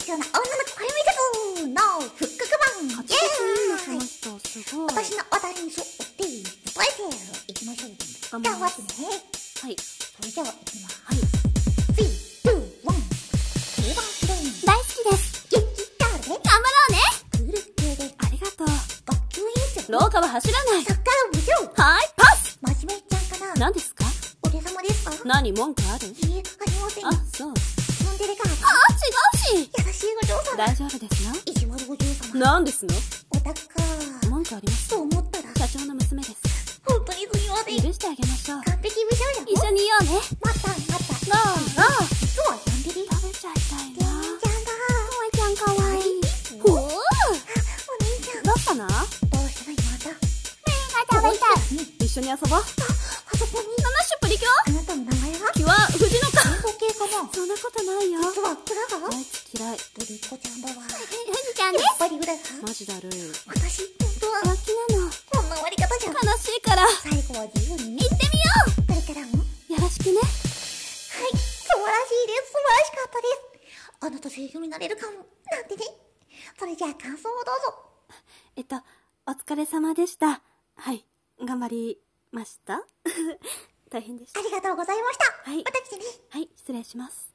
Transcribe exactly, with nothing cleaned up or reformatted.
必要な女の子恋人の復刻版。 勝ちですね、この人。すごい。 私の話題に沿って伝えていきましょう。 頑頑張っ張ります。 てね。 はい。 それじゃあ、いきます。 はい。 スリー、ツー、ワン。定番ヒロイン。 大好きです。 元気ガールで。 頑張ろうね。 クール系で。 ありがとう。 学級委員長。 廊下は走らない。 サッカー部長。 はい、パス。 真面目ちゃんかな。 何ですか？ お手様ですか？ 何、文句ある？ いいえ、ありません。 あ、そう。 ツンデレガール。 あ、違うし。 優しいお嬢様。 大丈夫ですよ。 意地悪お嬢様。 何ですの？ オタクか。 文句ありますと思ったら、 社長の娘です。 本当にすみません。 許してあげましょう。 完璧美少女。 一緒にいようね。 またまた。 ゴーゴー。 実はヤンデリ。 食べちゃいたいな。 お兄ちゃんが。 おいちゃんかわいい。 おおー。 お兄ちゃん。 どうしたの？ どうしたのまた。 目が食べたい。一緒に遊ぼう。 あ、あそこに。 ナナッシュプリキュア。 あなたの名前は？ キュア、藤野か。 英語系かな。 そんなことないよ。 実は裏が。 あいつ嫌い。 ドリコちゃんだわ。 藤ちゃんでやっぱり裏が。 マジだるい。 私、本当は。 浮気なの。 こんな終わり方じゃん。 悲しいから。 最後は自由に。 行ってみよう。 それからも。 よろしくね。 はい、素晴らしいです。素晴らしかったです。あなた声優になれるかも。なんてね。それじゃあ感想をどうぞ。 えっと、お疲れ様でした。はい、頑張りました。大変でした。 ありがとうございました。 はいまた来てね。 はい、失礼します。